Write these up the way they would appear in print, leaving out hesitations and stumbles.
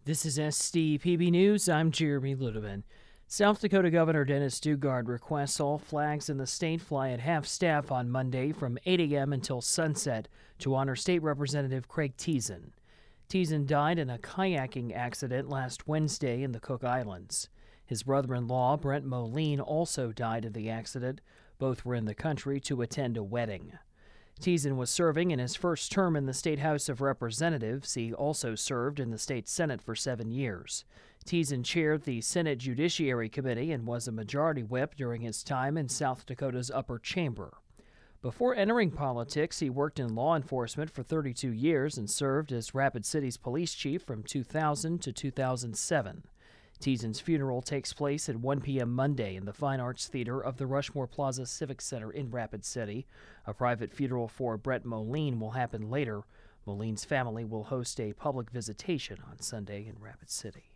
This is SDPB News. I'm Jeremy Ludeman. South Dakota Governor Dennis Daugaard requests all flags in the state fly at half-staff on Monday from 8 a.m. until sunset to honor State Representative Craig Thiessen. Thiessen died in a kayaking accident last Wednesday in the Cook Islands. His brother-in-law, Brent Moline, also died in the accident. Both were in the country to attend a wedding. Thiessen was serving in his first term in the State House of Representatives. He also served in the state Senate for 7 years. Thiessen chaired the Senate Judiciary Committee and was a majority whip during his time in South Dakota's upper chamber. Before entering politics, he worked in law enforcement for 32 years and served as Rapid City's police chief from 2000 to 2007. Thiessen's funeral takes place at 1 p.m. Monday in the Fine Arts Theater of the Rushmore Plaza Civic Center in Rapid City. A private funeral for Brent Moline will happen later. Moline's family will host a public visitation on Sunday in Rapid City.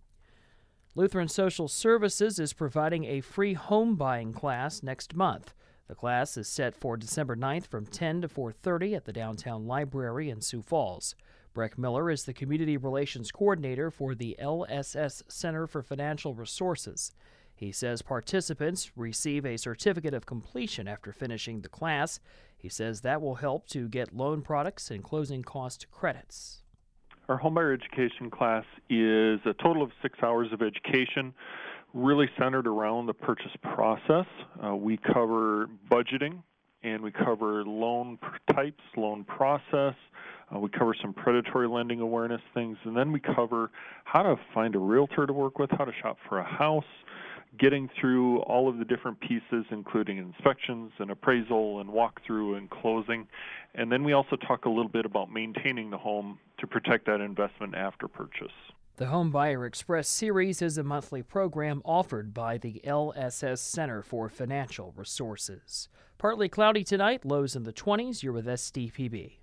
Lutheran Social Services is providing a free home buying class next month. The class is set for December 9th from 10 to 4:30 at the Downtown Library in Sioux Falls. Breck Miller is the Community Relations Coordinator for the LSS Center for Financial Resources. He says participants receive a certificate of completion after finishing the class. He says that will help to get loan products and closing cost credits. Our homebuyer education class is a total of 6 hours of education, really centered around the purchase process. We cover budgeting, and we cover loan types, loan process. We cover some predatory lending awareness things, and then we cover how to find a realtor to work with, how to shop for a house, getting through all of the different pieces, including inspections and appraisal and walkthrough and closing. And then we also talk a little bit about maintaining the home to protect that investment after purchase. The Home Buyer Express series is a monthly program offered by the LSS Center for Financial Resources. Partly cloudy tonight, lows in the 20s. You're with SDPB.